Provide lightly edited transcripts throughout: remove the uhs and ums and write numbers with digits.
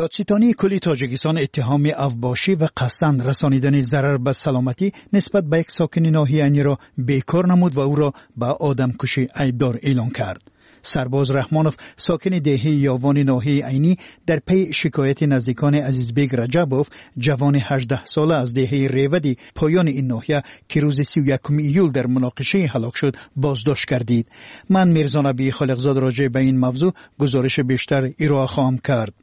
دادستانی کلی تاجیکستان اتهام افباشی و قصداً رسانیدن ضرر به سلامتی نسبت به یک ساکن ناحیه عینی را بیکار نمود و او را به آدمکشی ایبدار اعلام کرد. سرباز رحمانوف ساکن دهه یاوان ناحیه عینی در پی شکایت نزدیکان عزیزبگ رجبوف جوان 18 ساله از دهه ریودی پایان این ناحیه که روز 31 ایول در مناقشه هلاک شد بازداشت کردید. من میرزا نبی خالقزاد راجع به این موضوع گزارش بیشتر ارائه خواهم کرد.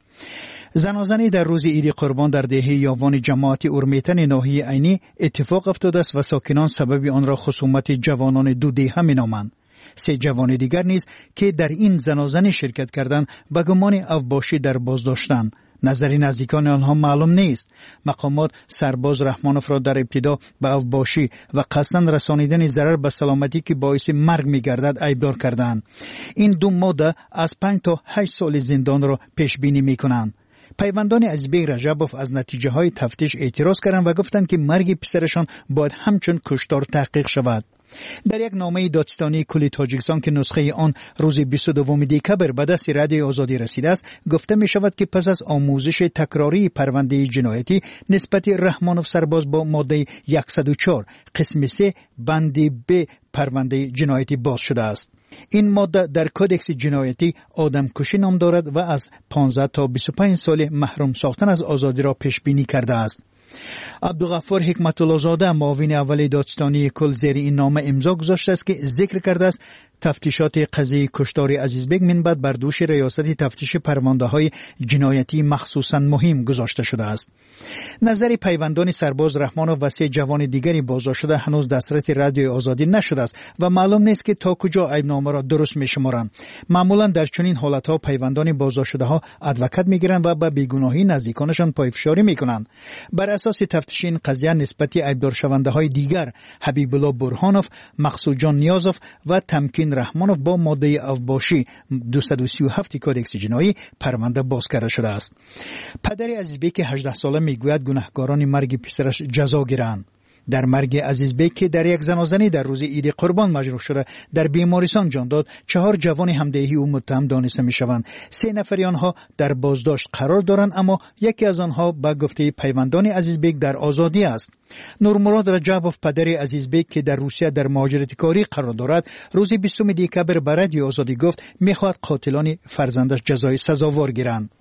زنازنی در روز عید قربان در دهه یاوان جماعت اورمیتن ناحیه عینی اتفاق افتاده است و ساکنان سبب آن را خصومت جوانان دو دهه مینامند. 3 جوان دیگر نیز که در این زنازنی شرکت کردند به گمان افباشی در بازداشتند. نظری نزدیکان آنها معلوم نیست. مقامات سرباز رحمانوف را در ابتدا به افباشی و قصداً رسانیدن ضرر به سلامتی که باعث مرگ می‌گردد ایبدار کردند. این 2 ماده از 5 تا 8 سال زندان را پیش بینی می‌کنند. پیوندان عزیزبگ رجبوف از نتیجه های تفتیش اعتراض کردند و گفتند که مرگ پسرشان باید همچون کشتار تحقیق شود. در یک نامه دادستانی کل تاجیکستان که نسخه آن روز 22 دکبر به دست رادیوی آزادی رسیده است گفته می شود که پس از آموزش تکراری پرونده جنایتی نسبت رحمانوف سرباز با ماده 104 قسم 3 بند ب پرونده جنایتی باز شده است. این ماده در کودکس جنایتی آدمکشی نام دارد و از 15 تا 25 سال محروم ساختن از آزادی را پیش بینی کرده است. عبدالغفار حکمت الله زاده معاون اول دادستانی کل زیر این نامه امضا گذاشته است که ذکر کرده است تفتیشات قضیه کشتار عزیزبگ منبع بر دوش ریاست تفتیش پرونده‌های جنایتی مخصوصاً مهم گذاشته شده است. نظر پیوندان سرباز رحمانوف و 3 جوان دیگری بازداشت شده هنوز دسترس رادیوی آزادی نشده است و معلوم نیست که تا کجا عیبنامه را درست می‌شمارند. معمولاً در چنین حالت‌ها پیوندان بازداشت شده‌ها ادوکات می‌گیرند و به بیگناهی نزدیکانشان پایفشاری می‌کنند. بر اساس تفتیش این قضیه نسبت ایبدار شونده‌های دیگر حبیب الله برهانوف، مقصود جان نیازوف و تمکین رحمانوف با ماده افباشی 237 کودکس جنایی پرونده باز کرده شده است. پدر عزیزبگ که 18 ساله میگوید گناهکاران مرگ پسرش جزا گیرند. در مرگ عزیزبگ که در یک زنازنی در روز عید قربان مجروح شده در بیمارستان جان داد 4 جوان همدهی او متهم دانسته میشوند. 3 نفر آنها در بازداشت قرار دارند اما یکی از آنها به گفته پیوندان عزیزبگ در آزادی است. نورمراد رجبوف پدر عزیزبگ که در روسیه در مهاجرت کاری قرار دارد روز 20 دکبر به رادیوی آزادی گفت میخواهد قاتلان فرزندش جزای سزاوار گیرند.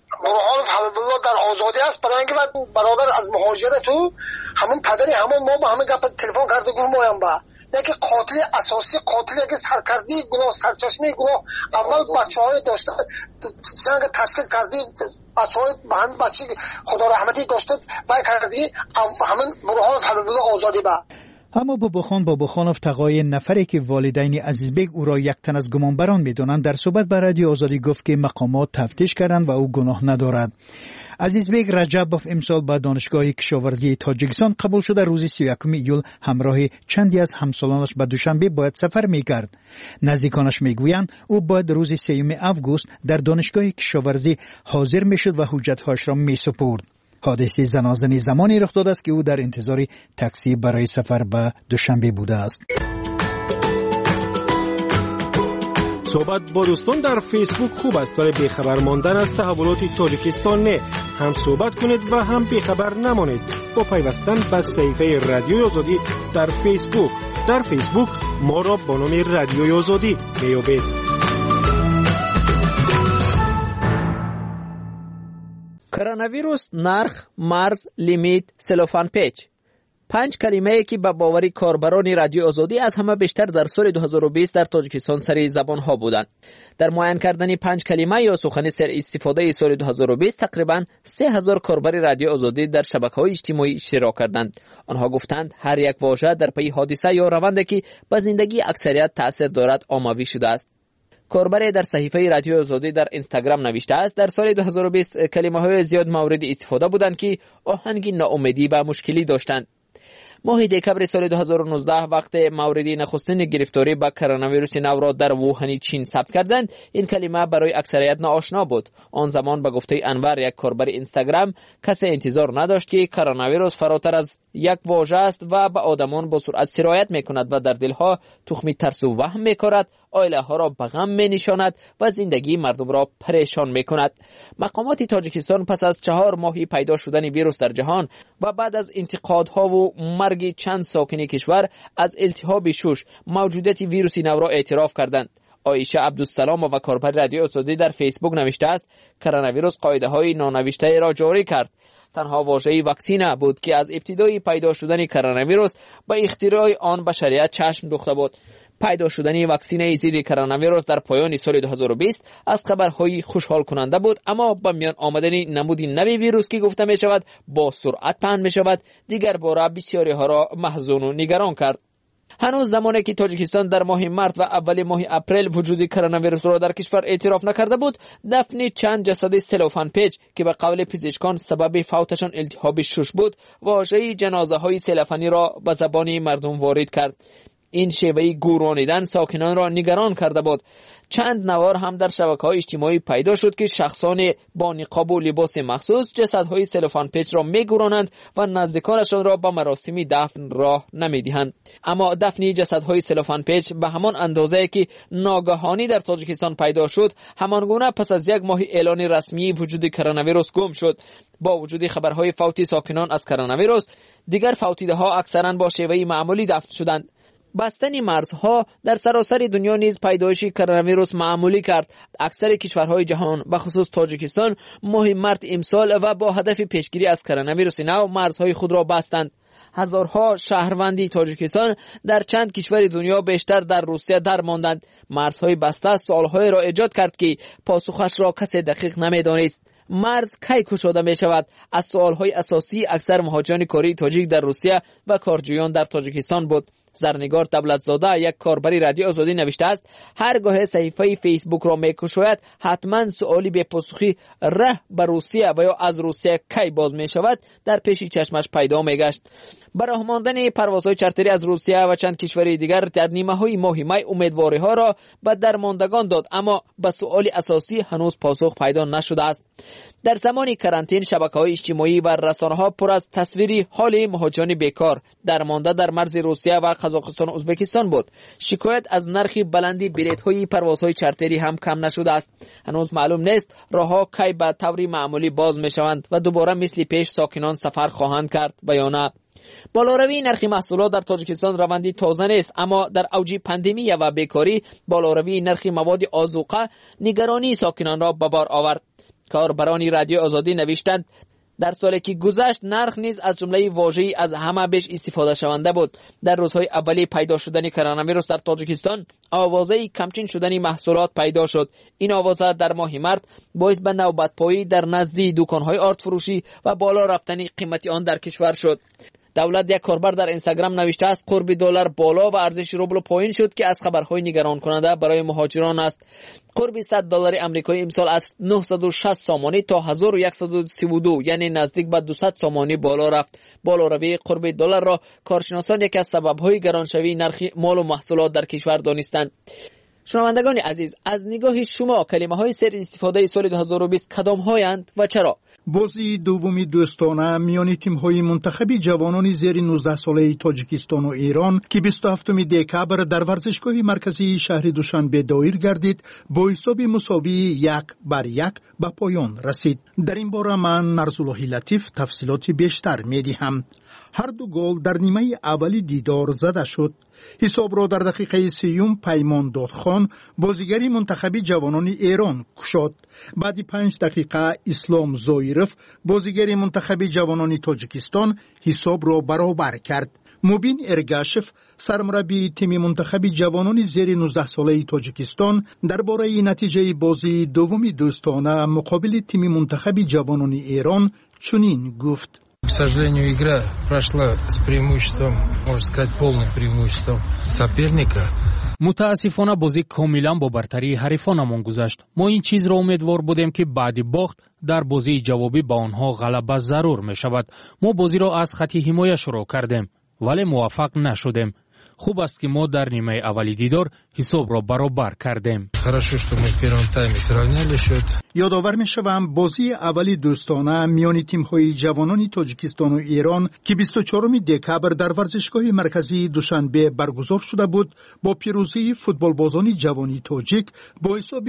در آزادی است برای اینکه برادر از مهاجرت تو همون پدری همون ما با همه گپ تلفن کرده گفت مایم با یکی قاتل اساسی قاتل که سرکردی گناه سرچشمه گناه اول بچهای داشته چنگ تشکیل کردی بچهای بهند بچی خدا رحمتی داشته وای کردی همون برهان حبیب الله آزادی با. اما باباخانوف تقای نفری که والدین عزیزبگ او را یک تن از گمانبران می‌دانند در صحبت با رادیو آزادی گفت که مقامات تفتیش کردند و او گناه ندارد. عزیزبگ رجبوف امسال به دانشگاه کشاورزی تاجیکستان قبول شده روز 31 ایول همراه چندی از همسالانش به دوشنبه باید سفر می‌کرد. نزدیکانش میگویند او باید روز 3 آگوست در دانشگاه کشاورزی حاضر میشد و حجت‌هاش را میسپرد. حادثه زنازنی زمانی رخ داده است که او در انتظار تاکسی برای سفر به دوشنبه بوده است. صحبت با دوستان در فیسبوک خوب است ولی بیخبر ماندن از تحولات تاجیکستان نه. هم صحبت کنید و هم بیخبر نمانید با پیوستن به صفحه رادیوی آزادی در فیسبوک. در فیسبوک ما را با نام رادیوی آزادی میابید. کرونا نرخ، مرز، لیمیت، سلوفان پیچ 5 کلمه‌ای که به باوری کاربران رادیو آزادی از همه بیشتر در سال 2020 در تاجیکستان سر زبان‌ها بودند. در معین کردن 5 کلمه یا سخن سر استفاده سال 2020 تقریباً 3000 کاربر رادیو آزادی در شبکه‌های اجتماعی اشتراک کردند. آنها گفتند هر یک واژه در پی حادثه یا روندی که به زندگی اکثریت تأثیر دارد آموزی شده است. کاربر در صحیفه رادیو آزادی در اینستاگرام نوشته است در سال 2020 کلمه‌های زیاد مورد استفاده بودند که آهنگ ناامیدی و مشکلی داشتند. ماه دکبر سال 2019 وقت موردی نخستین گرفتاری با کرونا ویروس نو را در ووهان چین ثبت کردند این کلمه برای اکثریت ناآشنا بود. آن زمان به گفته انور یک کاربر اینستاگرام کسی انتظار نداشت که کرونا ویروس فراتر از یک واژه است و به آدمان با سرعت سرایت میکند و در دلها تخم ترس و وهم میکارد. عائله ها را به غم می نشاند و زندگی مردم را پریشان می کند. مقامات تاجیکستان پس از 4 ماه پیدا شدن ویروس در جهان و بعد از انتقادها و مرگ چند ساکن کشور از التهاب شش موجودیت ویروس نو را اعتراف کردند. عایشه عبدالسلام و کاربر رادیو آزادی در فیسبوک نوشته است کرونا ویروس قاعده‌های نانوشته را جاری کرد. تنها واژه واکسینه بود که از ابتدای پیدا شدن کرونا ویروس به اختراع آن بشریت چشم دوخته بود. پیدا شدن واکسینه ضد کرونا ویروس در پایان سال 2020 از خبرهای خوشحال کننده بود، اما با میان آمدن نمود نوی ویروس که گفته می شود با سرعت پهن می شود دیگر باره بسیاری ها را محزون و نگران کرد. هنوز زمانی که تاجیکستان در ماه مارس و اول ماه اپریل وجود کرونا ویروس را در کشور اعتراف نکرده بود، دفن چند جسد سلوفان پیچ که به قول پزشکان سبب فوتشان التهاب شش بود، واژه جنازه های سلفانی را به زبان مردم وارد کرد. این شیوه گورانیدن ساکنان را نگران کرده بود. چند نوار هم در شبکه‌های اجتماعی پیدا شد که شخصان با نقاب و لباس مخصوص جسدهای سلوفان پیچ را می‌گورانند و نزدیکانشان را به مراسم دفن راه نمی‌دهند. اما دفن جسدهای سلوفان پیچ به همان اندازه که ناگهانی در تاجیکستان پیدا شد، همانگونه پس از 1 ماه اعلان رسمی وجود کرونا ویروس گم شد. با وجود خبرهای فوت ساکنان از کرونا ویروس، دیگر فوتیده‌ها اکثرا با شیوه معمولی دفن شدند. بستن مرزها در سراسر دنیا نیز پیدایش کرونا ویروس معمولی کرد. اکثر کشورهای جهان به خصوص تاجیکستان ماه مارس امسال و با هدف پیشگیری از کرونا ویروس نو مرزهای خود را بستند. هزارها شهروندی تاجیکستان در چند کشور دنیا بیشتر در روسیه در ماندند. مرزهای بسته سوالهای را ایجاد کرد که پاسخش را کسی دقیق نمی‌دانست. مرز کی گشوده می شود؟ از سوالهای اساسی اکثر مهاجران کاری تاجیک در روسیه و کارجویان در تاجیکستان بود. زرنگار دولتزاده یک کاربری رادیو آزادی نوشته است هرگاه صفحه فیسبوک را می‌گشاید حتما سوالی به پاسخی ره به روسیه و یا از روسیه کی باز می شود در پیش چشمش پیدا می‌گشت. برای ماندن پروازهای چارتری از روسیه و چند کشور دیگر در نیمه‌های ماه می امیدواری‌ها را به درماندگان داد، اما به سوال اساسی هنوز پاسخ پیدا نشده است. در زمان کرانتین شبکه‌های اجتماعی و رسانه‌ها پر از تصویری حال مهاجران بیکار درمانده در مرز روسیه و قزاقستان و ازبکستان بود. شکایت از نرخ بلندی بلیط‌های پروازهای چارتری هم کم نشده است. هنوز معلوم نیست راه‌ها کی به طور معمولی باز می‌شوند و دوباره مثل پیش ساکنان سفر خواهند کرد یا نه. بالاروی نرخ محصولات در تاجیکستان روندی تازه نیست، اما در اوج پاندمی و بیکاری بالاروی نرخ مواد آذوقه نگرانی ساکنان را به بار آورد. کاربران رادیو آزادی نوشتند در سالی که گذشت نرخ نیز از جمله واژه‌ای از همه بیش استفاده شونده بود. در روزهای اولی پیدا شدن کرونا ویروس در تاجیکستان آوازه کمچین شدن محصولات پیدا شد. این آوازه در ماه مارس باعث به نوبت‌پایی در نزد دکان‌های آرد فروشی و بالا رفتن قیمت آن در کشور شد. دولت یک کاربر در اینستاگرام نوشته است قرب دلار بالا و ارزش روبل پایین شد که از خبرهای نگران کننده برای مهاجران است. قرب $100 آمریکایی امسال از 960 سامانی تا 1132 یعنی نزدیک به 200 سامانی بالا رفت. بالاروی قرب دلار را کارشناسان یکی از سبب‌های گرانشوی نرخ مال و محصولات در کشور دانستند. شنوندگان عزیز، از نگاه شما کلمه‌های سر استفاده سال 2020 کدام‌هایند و چرا؟ بازی دومی دوستانه میان تیم‌های منتخبی جوانان زیر 19 ساله تاجیکستان و ایران که 27 دکبر در ورزشگاه مرکزی شهر دوشنبه دایر گردید با حساب مساوی 1-1 به پایان رسید. در این باره من نرزالله لطیف تفصیلات بیشتر می‌دهم. هر دو گل در نیمه اولی دیدار زده شد. حساب را در دقیقه 30 پیمان دادخان بازیگری منتخبی جوانان ایران کشاد. بعد 5 دقیقه اسلام زایرف بازیگری منتخبی جوانان تاجیکستان حساب را برابر کرد. مبین ارگاشف سرمربی تیم منتخبی جوانان زیر 19 ساله تاجیکستان درباره نتیجه بازی دومی دوستانه مقابل تیم منتخبی جوانان ایران چنین گفت: К сожалению, игра прошла с преимуществом, можно сказать, полным преимуществом соперника. متاسفانه بازی کاملا با برتری حریفانمان گذشت. ما این چیز را امیدوار بودیم که بعد باخت در بازی جوابی با آنها غلبه ضرور می شود. ما بازی را از خط حمایه شروع کردیم ولی موفق نشدیم. خوب است که ما در نیمه اولی دیدار حساب را برابر کردیم. Хорошо, что мы в первом тайме сравняли счет. یادآور می‌شوم بازی اولی دوستانه میان تیم‌های جوانان تاجیکستان و ایران که 24 دکبر در ورزشگاه مرکزی دوشنبه برگزار شده بود با پیروزی فوتبالبازان جوانی تاجیک با حساب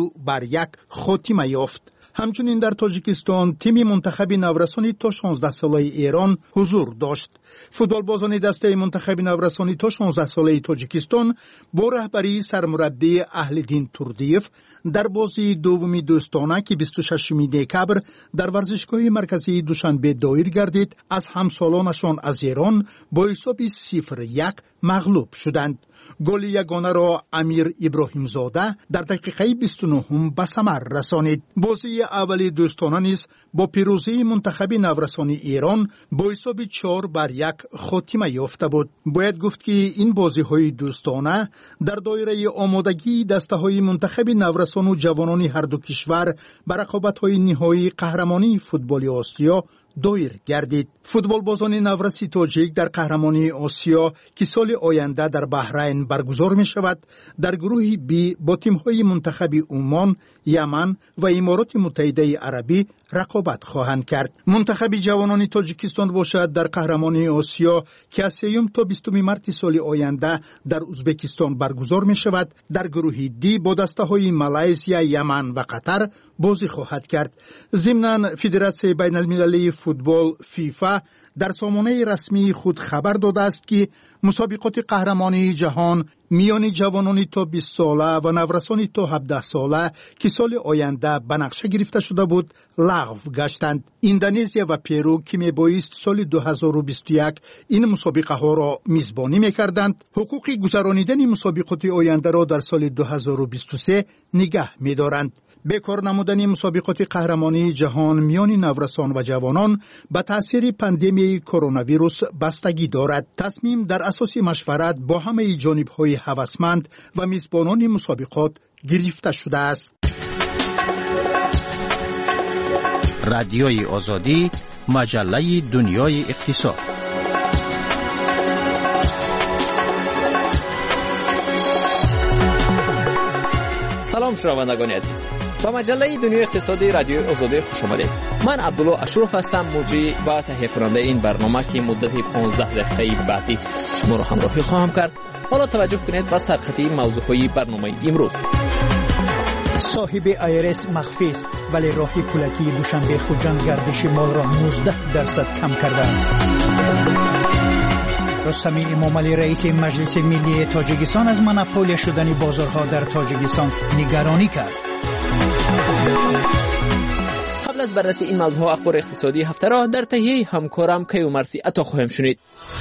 2-1 خاتمه یافت. همچنین در تاجیکستان تیم منتخب نورسانی تا 16 ساله ایران حضور داشت. فوتبالبازان دسته منتخب نورسانی تا 16 ساله تاجیکستان با رهبری سرمربی اهل‌دین توردیف در بازی دومی دوستانه که 26 دکبر در ورزشگاه مرکزی دوشنبه دایر گردید از همسالانشان از ایران با حساب 0-1 مغلوب شدند. گل یگانه را امیر ابراهیم زاده در دقیقه 29 به ثمر رسانید. بازی اولی دوستانه نیز با پیروزی منتخب نورسانی ایران با حساب 4-1 خاتمه یافته بود. باید گفت که این بازی‌های دوستانه در دایره آمادگی دسته‌های منتخب نورسان و جوانان هر دو کشور بر رقابت‌های نهایی قهرمانی فوتبال آسیا دایر گردید. فوتبالبازان نورسی تاجیک در قهرمانی آسیا که سال آینده در بحرین برگزار می شود در گروه بی با تیم‌های منتخب عمان، یمن و امارات متحده عربی رقابت خواهند کرد. منتخب جوانان تاجیکستان باشد در قهرمانی آسیا که از 3 تا 20 مارس سال آینده در ازبکستان برگزار می شود در گروه دی با دسته‌های مالزیا، یمن و قطر بازی خواهد کرد. ضمناً فدراسیون بین المللی فوتبال فیفا در سامانه رسمی خود خبر داده است که مسابقات قهرمانی جهان میان جوانان تا 20 ساله و نورسان تا 17 ساله که سال آینده به نقشه گرفته شده بود لغو گشتند. اندونزیا و پرو که میبایست سال 2021 این مسابقه ها را میزبانی میکردند حقوق گذرانیدن مسابقات آینده را در سال 2023 نگه میدارند. بکار نمودن مسابقات قهرمانی جهان میان نورسان و جوانان به تأثیر پاندمی کرونا ویروس بستگی دارد. تصمیم در اساس مشورت با همه جانب‌های هوسمند و میزبانان مسابقات گرفته شده است. رادیوی آزادی، مجله دنیای اقتصاد. سلام شنوندگان عزیز، با مجله دنیای اقتصادی رادیوی آزادی خوش آمدید. من عبدالله اشرف هستم، مجری و تهیه کننده این برنامه که مدت 15 دقیقه بعدی شما را همراهی خواهم کرد. حالا توجه کنید به سرخطی موضوعهای برنامه امروز. صاحب ایرس مخفی است ولی راهی پولکی دوشنبه خوجند گردش مال را 19% کم کرده. رستمی امامعلی رئیس مجلس ملی تاجیکستان از مونوپول شدن بازارها در تاجیکستان نگرانی کرد. قبل از بررسی این موضوع اخبار اقتصادی هفته را در تهیه همکارم کیومرثی عطا خواهیم شنید.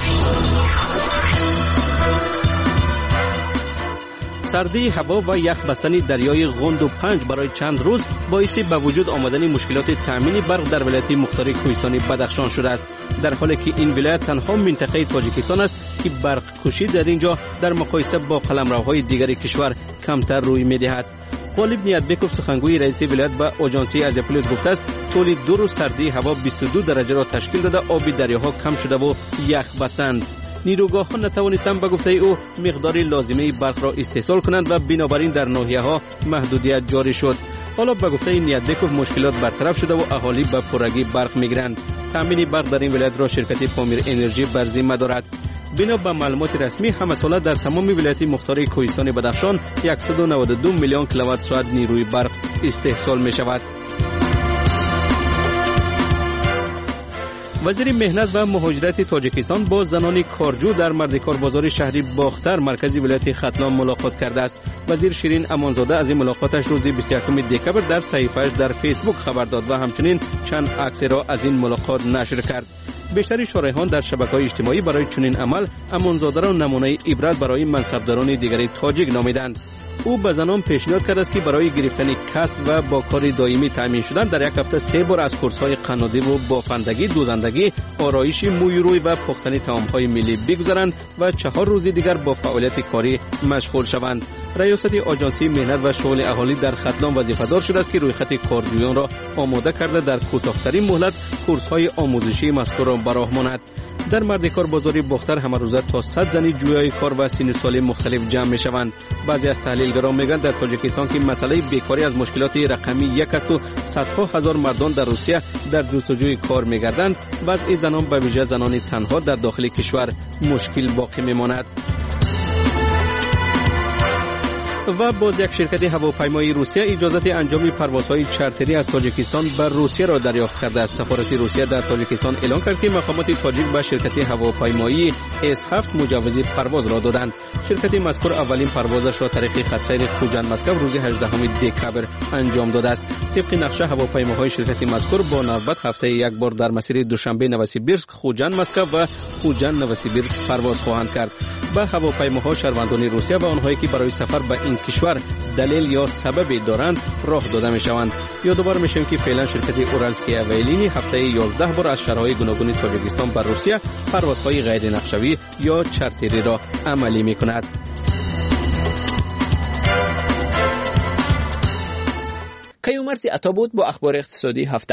سردی هوا و یخ بستن دریای غوند و پنج برای چند روز باعث به وجود آمدن مشکلات تامین برق در ولایت مختار کوهستانی بدخشان شده است، در حالی که این ولایت تنها منطقه تاجیکستان است که برق کشی در اینجا در مقایسه با قلمروهای دیگر کشور کمتر روی می‌دهد. غالب نیتبکوف سخنگوی رئیس ولایت به آژانسی آزیا پلاس گفته است طول 2 روز سردی هوا 22 درجه را تشکیل داده، آب دریاها کم شده و یخ بستند. نیروگاه‌ها نتوانستند به گفته او مقدار لازمه برق را استحصال کنند و بنابراین در ناحیه‌ها محدودیت جاری شد. حالا به گفته نیتبکوف مشکلات برطرف شده و اهالی به پرگی برق می‌گیرند. تامین برق در این ولایت را شرکت پامیر انرژی بر ذمه دارد. بنا به معلومات رسمی همه ساله در تمام ولایت مختار کوهستان بدخشان 192 میلیون کیلووات ساعت نیروی برق استحصال می‌شود. وزیر مهنت و مهاجرت تاجیکستان با زنان کارجو در مردکار بازار شهری باختر مرکزی ولایت ختلان ملاقات کرده است. وزیر شیرین امانزاده از این ملاقاتش روز 21 دکبر در صفحه‌اش در فیسبوک خبر داد و همچنین چند عکس را از این ملاقات نشر کرد. بیشتری شارحان در شبکه‌های اجتماعی برای چنین عمل امانزاده را نمونه عبرت برای منصبداران دیگر تاجیک نامیدند. او به زنان پیشنهاد کرد است که برای گرفتن کسب و با کار دائمی تامین شدن در یک هفته 3 بار از کورس‌های قنادی و بافندگی، دوزندگی، آرایش موی روی و پختن طعام‌های ملی بگذارند و 4 روز دیگر با فعالیت کاری مشغول شوند. ریاست آژانسی مهنت و شغل اهالی در ختلان وظیفه‌دار شده است که رویخط کارجویان را آماده کرده در کوتاه‌ترین مهلت کورس‌های آموزشی مذکور را براه ماند. در مرد کار بازاری باختر همه روزه تا 100 زنی جویای کار و سن سال مختلف جمع میشوند. بعضی از تحلیلگران میگن در تاجیکستان که مسئله بیکاری از مشکلات رقمی یک است و صدها هزار مردان در روسیه در جستجوی کار میگردند، وضع زنان به ویژه زنان تنها در داخل کشور مشکل باقی میماند. و باز یک شرکت هواپیمایی روسیه اجازه انجام پروازهای چارتری از تاجیکستان بر روسیه را دریافت کرده است. سفارت روسیه در تاجیکستان اعلام کرد که مقامات تاجیک به شرکت هواپیمایی S7 مجوز پرواز را دادند. شرکت مذکور اولین پروازش را طریق خط سیر خوجند مسکو روز 18 دکبر انجام داده است. طبق نقشه هواپیماهای شرکت مذکور با نوبت هفته یک بار در مسیر دوشنبه نوسیبیرسک خوجند مسکو و خوجند نوسیبیرسک پرواز خواهند کرد. به هواپیماها شهروندان روسیه و آنهایی که برای سفر به این کشور دلیل یا سببی دارند راه داده می شوند. یادآور میشیم که فعلا شرکت اورالسکی اویلینی هفته 11 بار از شهرهای گوناگون تاجیکستان بر روسیه پروازهای غیر نقشه‌ای یا چارتری را عملی می کند. کیومرثی عطا بود با اخبار اقتصادی هفته.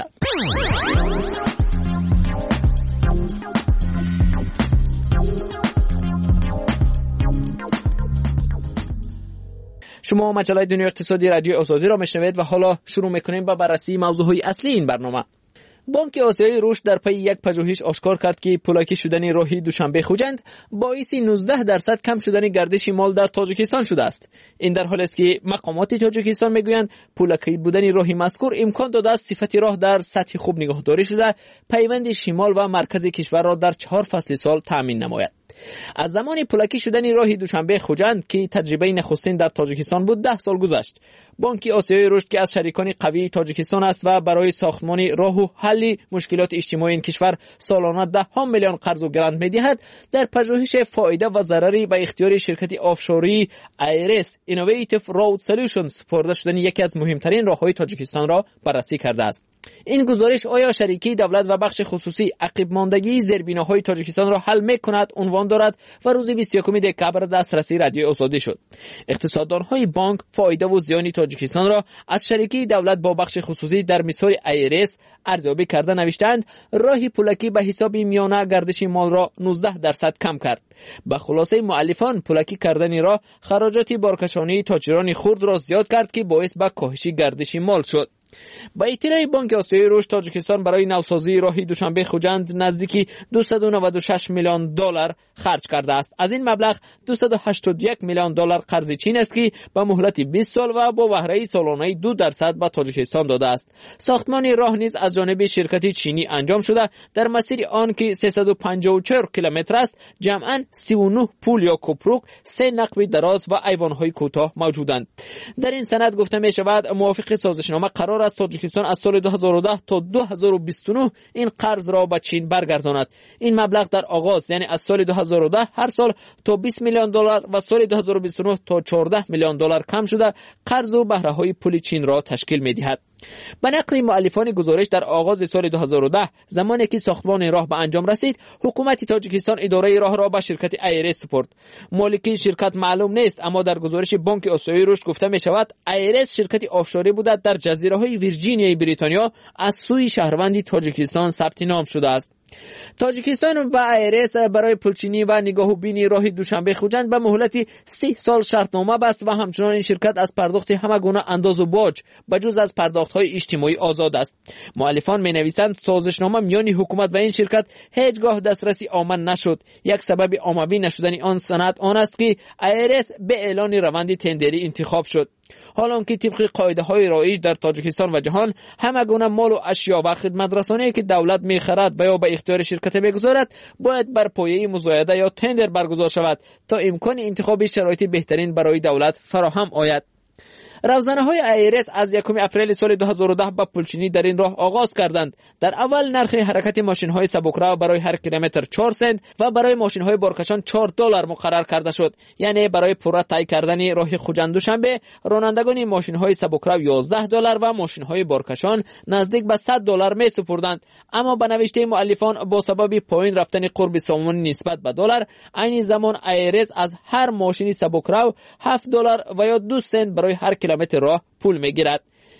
شما مجله دنیا اقتصادی رادیو آزادی را میشنوید و حالا شروع میکنیم با بررسی موضوعهای اصلی این برنامه. بانک آسیای رشد در پی یک پژوهش آشکار کرد که پولاکی شدن راهی دوشنبه خوجند باعث 19% کم شدن گردش مال در تاجیکستان شده است. این در حالی است که مقامات تاجیکستان میگویند پولاکی بودن راهی مذکور امکان داده است صفت راه در سطح خوب نگهداری شده پیوند شمال و مرکز کشور را در 4 فصل سال تامین نماید. از زمان پولاکی شدن راه دوشنبه خوجند که تجربه نخستین در تاجیکستان بود 10 سال گذشت. بانک آسیای رشد که از شریکان قوی تاجیکستان است و برای ساختمان راه و حل مشکلات اجتماعی این کشور سالانه 10 میلیون قرض و گرانت می‌دهد، در پژوهش فایده و ضرری به اختیار شرکت آفشوری ایرس اینوویتیو رود سولوشنز سپرده شدن یکی از مهمترین راه‌های تاجیکستان را بررسی کرده است. این گزارش آیا شریکی دولت و بخش خصوصی عقب ماندگی زیربناهای تاجیکستان را حل می‌کند عنوان دارد و روز 21 دکبر دسترسی رادیو آزادی شد. اقتصاددان‌های بانک فایده و زیان تاجیکستان را از شریکی دولت با بخش خصوصی در مثال ایرس ارزیابی کرده نوشتند راه پولاکی به حساب میانه گردش مال را 19% کم کرد. به خلاصه مؤلفان پولاکی کردن راه خراجات بارکشانی تاجران خرد را زیاد کرد که باعث به کاهش گردش مال شد. با اطلاع بانک آسیای رشد تاجیکستان برای نوسازی راهی دوشنبه خوجند نزدیکی 296 میلیون دلار خرج کرده است. از این مبلغ 281 میلیون دلار قرض چین است که به مهلت 20 سال و با بهره سالانه 2% به تاجیکستان داده است. ساختمان راه نیز از جانب شرکت چینی انجام شده. در مسیر آن که 354 کیلومتر است جمعاً 39 پل یا کوپروک، 3 نقب دراز و ایوان‌های کوتاه موجودند. در این سند گفته می شود موافق سازشنامه قرار است تاجیکستان از سال 2010 تا 2029 این قرض را به چین برگرداند. این مبلغ در آغاز یعنی از سال 2010 هر سال تا 20 میلیون دلار و سال 2029 تا 14 میلیون دلار کم شده قرض و بهره‌های پول چین را تشکیل می‌دهد. به نقل مؤلفان گزارش در آغاز سال 2010 زمانی که ساختمان راه به انجام رسید حکومت تاجیکستان اداره راه را به شرکت ایرس سپرد. مالک شرکت معلوم نیست، اما در گزارش بانک آسیای رشد گفته می شود ایرس شرکت آفشوری بوده در جزیره های ویرجینیای بریتانیا از سوی شهروندی تاجیکستان ثبت نام شده است. تاجیکستان و ایرس برای پلچینی و نگاهوبینی راه دوشنبه خوجند به مهلت 30 سال شرطنامه بست و همچنان این شرکت از پرداخت همه گونه انداز و باج بجز از پرداخت‌های اجتماعی آزاد است. مؤلفان می‌نویسند سازشنامه میان حکومت و این شرکت هیچگاه دسترسی آمن نشد. یک سبب عمومی نشدن آن سند آن است که ایرس به اعلان روند تندری انتخاب شد. حالان که طبق قاعده‌های رایج در تاجیکستان و جهان همه گونه مال و اشیا و خدمات رسانی که دولت می‌خرد و یا به اختیار شرکت می‌گذارد باید بر پایه مزایده یا تندر برگزار شود تا امکان انتخاب شرایط بهترین برای دولت فراهم آید. روزنه‌های ایرس از 1 اپریل سال 2010 با پلچینی در این راه آغاز کردند. در اول نرخ حرکت ماشین‌های سبکرو برای هر کیلومتر 4 سنت و برای ماشین‌های بارکشان 4 دلار مقرر کرده شد. یعنی برای پورا طی کردن راه خوجند دوشنبه رانندگان ماشین‌های سبکرو 11 دلار و ماشین‌های بارکشان نزدیک به 100 دلار می‌سپردند. اما به نوشته مؤلفان با سبب پایین رفتن قرب سامانی نسبت به دلار عین زمان ایرس از هر ماشین سبکرو 7 دلار و یا 2 سنت برای هر کیلومتر راه پول میگیرد.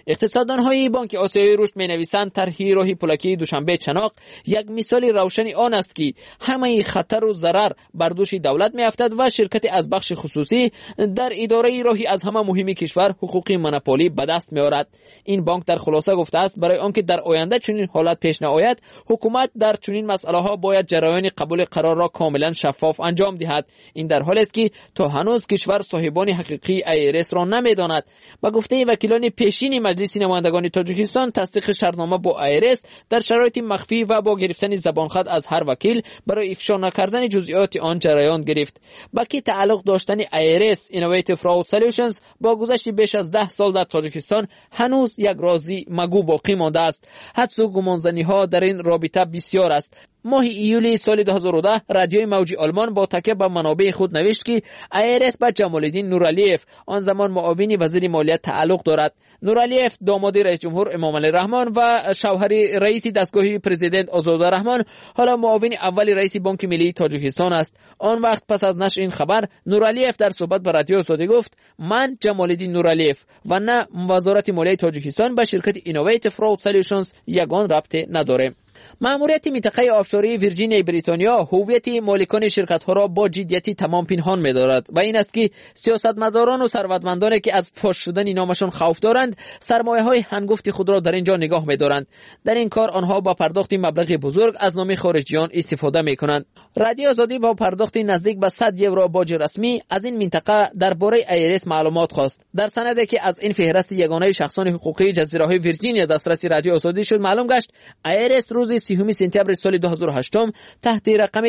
اقتصاددان‌های بانک آسیای رشد می‌نویسند طرح راه پولکی دوشنبه چناق یک مثال روشن آن است که همه خطر و ضرر بر دوش دولت می‌افتد و شرکت از بخش خصوصی در اداره راهی از همه مهم کشور حقوق مونوپولی به دست می‌آورد. این بانک در خلاصه گفته است برای آنکه در آینده چنین حالت پیش نیاید، حکومت در چنین مسائل‌ها باید جریان قبول قرار را کاملا شفاف انجام دهد. این در حالی است که تا هنوز کشور صاحبان حقیقی ایرس را نمی‌داند. با گفته وکیلان پیشین مجلس نمایندگان تاجیکستان، تصدیق شرطنامه با ایرس در شرایط مخفی و با گرفتن زبانخط از هر وکیل برای افشا نکردن جزئیات آن جریان گرفت. با که تعلق داشتن ایرس Innovative Fraud Solutions با گذشت بیش از 10 سال در تاجیکستان هنوز یک رازی مگو باقی مانده است. حدس و گمانزنی‌ها در این رابطه بسیار است. ماه ایولی سال 2010 رادیوی موجی آلمان با تکیه بر منابع خود نوشت که ایرس به جمال‌الدین نورالیف، آن زمان معاون وزیر مالیات، تعلق دارد. نورالیف داماد رئیس جمهور امام علی رحمان و شوهر رئیس دستگاه پرزیدنت آزاد رحمان، حالا معاون اول رئیس بانک ملی تاجیکستان است. آن وقت پس از نشر این خبر، نورالیف در صحبت با رادیو آزادی گفت: من جمال‌الدین نورالیف و نه وزارت مالیات تاجیکستان به شرکت Innovative Fraud Solutions یگان ربطی نداریم. ماموریت منطقه آفشوری ویرجینیا بریتانیا هویت مالکان شرکت‌ها را با جدیتی تمام پنهان می‌دارد و این است که سیاستمداران و ثروتمندانی که از فاش شدن نامشان خوف دارند، سرمایه‌های هنگفت خود را در اینجا نگاه می‌دارند. در این کار آنها با پرداخت مبلغ بزرگ از نام خارجیان استفاده می‌کنند. رادیو آزادی با پرداخت نزدیک به 100 یورو باج رسمی از این منطقه درباره ایرس معلومات خواست. در سندی که از این فهرست یگانه شخصان حقوقی جزیره‌های ویرجینیا دسترسی رادیو آزادی شد معلوم گشت ایرس روز 30 سپتامبر سال 2008 تحت رقم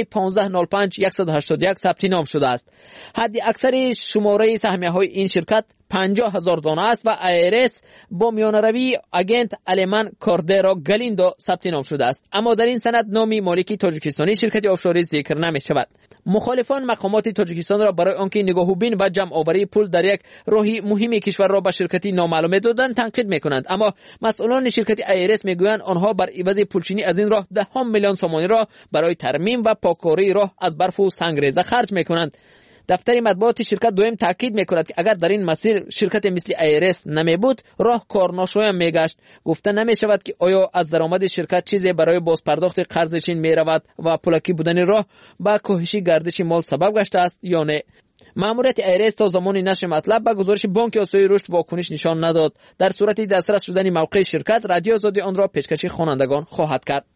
1505181 ثبت نام شده است. حد اکثر شماره سهمیه‌های این شرکت 50,000 دانه است و ایرس با میانروی اگنت آلمان کوردرو گالیندو ثبت نام شده است. اما در این سند نام مالکی تاجیکستانی شرکت آفشوری ذکر نمی شود. مخالفان مقامات تاجیکستان را برای آنکه نگاهوبین و جمع آوری پول در یک راهی مهم کشور را به شرکتی نامعلوم دادن تنقید میکنند، اما مسئولان شرکت ایرس میگویند آنها بر عوض پولچینی از این راه 10 میلیون سومانی را برای ترمیم و پاککاری راه از برف و سنگریزه خرج میکنند. دفتر مطبوعات شرکت دویم تاکید میکند که اگر در این مسیر شرکت مثل ایرس نمی بود، راه کارناشویم میگشت. گفته نمی شود که آیا از درآمد شرکت چیزی برای بازپرداخت قرضشین می رود و پولکی بودن راه با کاهش گردش مال سبب گشته است یا نه. ماموریت ایرس تا زمان نشر مطلب به گزارش بانک آسیای رشد واکنش نشان نداد. در صورت دسترس شدن موقع شرکت، رادیو آزادی آن را پیشکش خوانندگان خواهد کرد.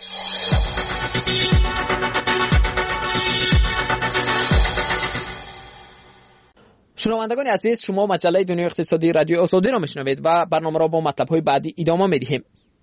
شنوندگان عزیز، شما مجله دنیای اقتصادی رادیو آزادی را میشنوید و برنامه را با مطلب‌های بعدی ادامه میدهیم.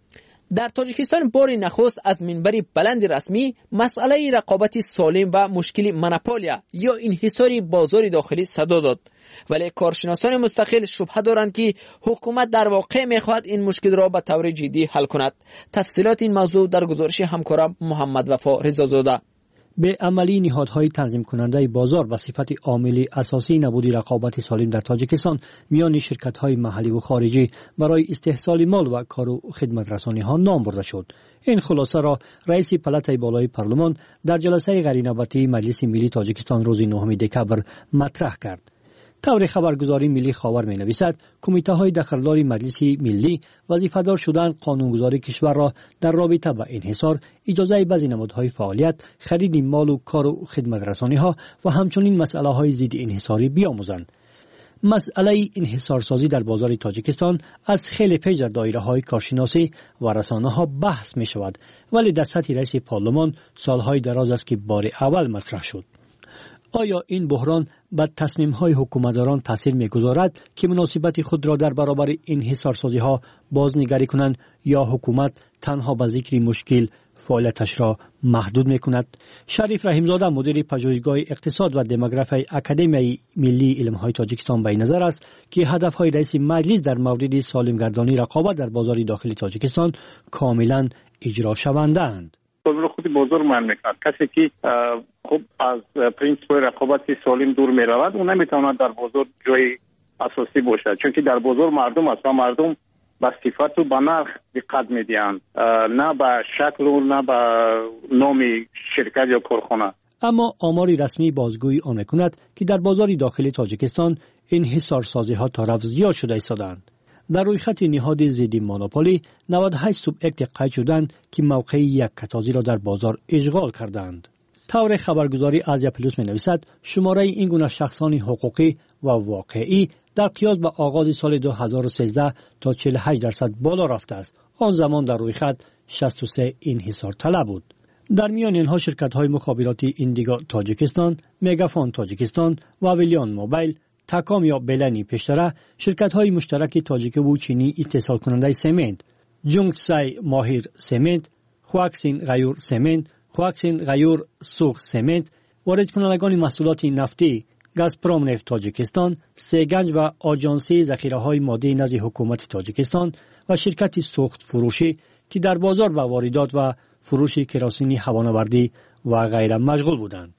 در تاجیکستان بار نخست از منبر بلند رسمی مسئله رقابت سالم و مشکل مونوپولیا یا انحصار بازار داخلی صدا داد، ولی کارشناسان مستقل شبهه دارند که حکومت در واقع میخواهد این مشکل را به طور جدی حل کند. تفصیلات این موضوع در گزارش همکارم محمد وفا رضازاده. به عملی نهادهای تنظیم کننده بازار و صفت عامل اساسی نبود رقابت سالم در تاجیکستان میان شرکت‌های محلی و خارجی برای استحصال مال و کار و خدمت رسانی ها نام برده شد. این خلاصه را رئیس پلاتای بالای پارلمان در جلسه غیرنوبتی مجلس ملی تاجیکستان روز 9 دکامبر مطرح کرد. طور خبرگزاری ملی خاور می نویسد کمیته های دخلدار مجلس ملی وظیفه‌دار شدن قانونگذاری کشور را در رابطه با انحصار، اجازه بعضی نمادهای فعالیت، خرید مال و کار و خدمت رسانی ها و همچنین مسئله های ضد انحصاری بیاموزند. مسئله انحصارسازی در بازار تاجیکستان از خیلی پیش در دایره های کارشناسی و رسانه ها بحث می شود، ولی در سطح رئیس پارلمان سالهای دراز است که بار اول مطرح شد. آیا این بحران به تصمیم‌های حکومتداران تاثیر می‌گذارد که مناسبت خود را در برابر انحصارسازی‌ها بازنگری کنند یا حکومت تنها به ذکر مشکل فعالیتش را محدود می‌کند؟ شریف رحیمزاده مدیر پژوهشگاه اقتصاد و دموگرافی اکادمی ملی علم‌های تاجیکستان به نظر است که هدف‌های رئیس مجلس در مورد سالمگردانی رقابت در بازار داخلی تاجیکستان کاملاً اجرا شونده‌اند. بازار خود بازار من میکند. کسی که خب از پرینسیپ رقابت سالم دور میرود اون نمیتواند در بازار جای اساسی باشد، چون که در بازار مردم است و مردم به صفت و به نرخ دقت میدهند، نه به شکل و نه به نام شرکت یا کارخانه. اما آماری رسمی بازگویی آن میکند که در بازار داخلی تاجیکستان انحصارسازی ها تا رفع زیاد شده ایستادند. در رویخط نهاد ضد مونوپولی 98 سوبیکت قید شدند که موقع یک کتازی را در بازار اشغال کردند. طور خبرگزاری آزیا پلوس می نویسد شماره این گونه شخصان حقوقی و واقعی در قیاس به آغاز سال 2013 تا 48% بالا رفته است. آن زمان در رویخط 63 انحصار طلب بود. در میان اینها شرکت‌های مخابراتی ایندیگو تاجیکستان، مگافون تاجیکستان و ویلیان موبایل، تاکام یا بلنی پیشتره، شرکت‌های مشترک تاجیک و چینی استحصال کننده سمنت، جونگسای ماهیر سمنت، خواکسین غیور سمنت، خواکسین غیور سوخ سمنت، وارد کنندگان محصولات نفتی گازپروم نفت تاجیکستان، سیگنج و آژانسی ذخیره‌های ماده نزد حکومت تاجیکستان و شرکت سوخت فروشی که در بازار با واردات و فروش کراسین هوانوردی و غیره مشغول بودند.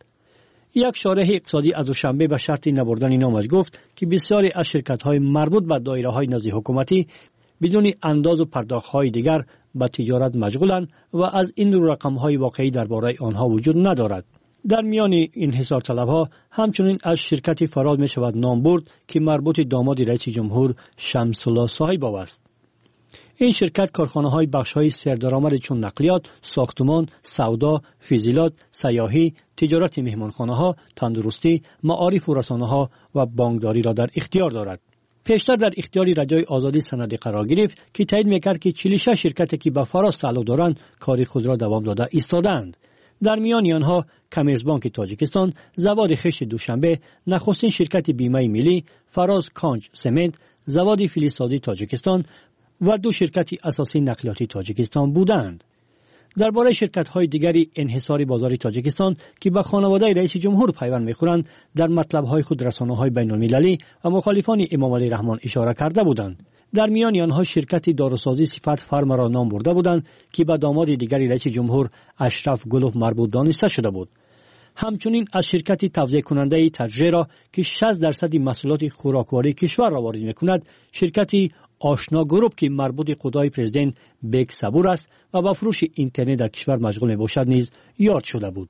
یک شارح اقتصادی از دوشنبه به شرط نبردن نامش گفت که بسیاری از شرکت‌های مربوط به دایره‌های نزد حکومتی بدون انداز و پرداخت‌های دیگر به تجارت مشغولند و از این رقم‌های واقعی درباره آنها وجود ندارد. در میان انحصار طلب‌ها همچنین از شرکت فراز می شود نام برد که مربوط داماد رئیس جمهور شمس الله صاحب است. این شرکت کارخانه‌های بخش‌های سردرآمد چون نقلیات، ساختمان، سودا، فیزیلات، سیاحی، تجارت مهمانخانه‌ها، تندرستی، معارف و رسانه‌ها و بانکداری را در اختیار دارد. پیشتر در اختیار رادیوی آزادی سند قرار گرفت که تایید می‌کرد که 46 شرکتی که به فراز تعلق دارند کار خود را دوام داده ایستادند. در میان آنها کمرزبانک تاجیکستان، زواد خشت دوشنبه، نخستین شرکت بیمه ملی، فراز کانج سمنت، زواد فلزسازی تاجیکستان و دو شرکت اساسی نقلیاتی تاجیکستان بودند. درباره شرکت‌های دیگری انحصار بازار تاجیکستان که به خانواده رئیس جمهور پیوند می‌خورند در مطلب‌های خود رسانه‌های بین‌المللی و مخالفان امام علی رحمان اشاره کرده بودند. در میان آنها شرکت داروسازی صفت فرم را نام برده بودند که به داماد دیگری رئیس جمهور اشرف گلوف مربوط دانسته شده بود. همچنین از شرکت توزیع کننده تجربه که 60% محصولات خوراکواری کشور را وارد می‌کند، شرکت آشنا گروپ که مربوط قضای پرزیدنت بیگ صبور است و با فروش اینترنت در کشور مشغول میباشد نیز یاد شده بود.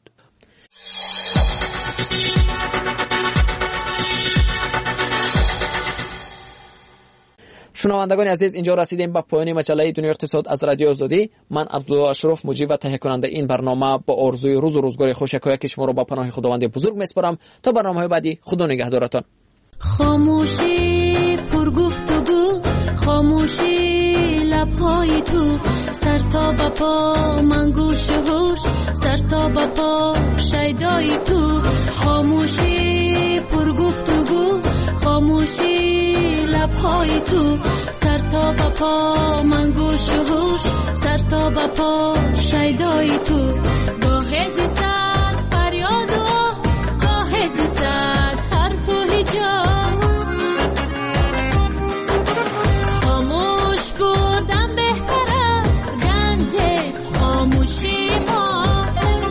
شنوندگان عزیز، اینجا رسیدیم به پایان مجله دنیای اقتصاد از رادیو آزادی. من عبدالله اشرف مجری و تهیه کننده این برنامه با آرزوی روز و روزگار خوش که شما را با پناه خداوند بزرگ میسپارم. تا برنامه‌های بعدی، خدا نگهدارتان. خاموشی پرگفتگو، خاموشی لب‌های تو، سر تا به پا من گوش و هوش، سر تا به پا شیدای تو. خاموشی پرگفتگو، خاموشی لب‌های تو، سر تا به پا من گوش و هوش، سر تا به پا شیدای تو. گاه زیستد فریاد و گاه زیستد حرف و هجاب، خاموش بودن بهتر است گنج خاموشی ما.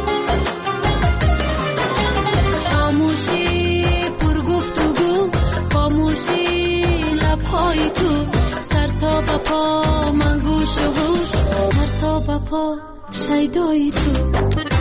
خاموشی پرگفتگو، خاموشی لب‌های تو، سر تا به پا من گوش و هوش، سر تا به پا شیدای تو.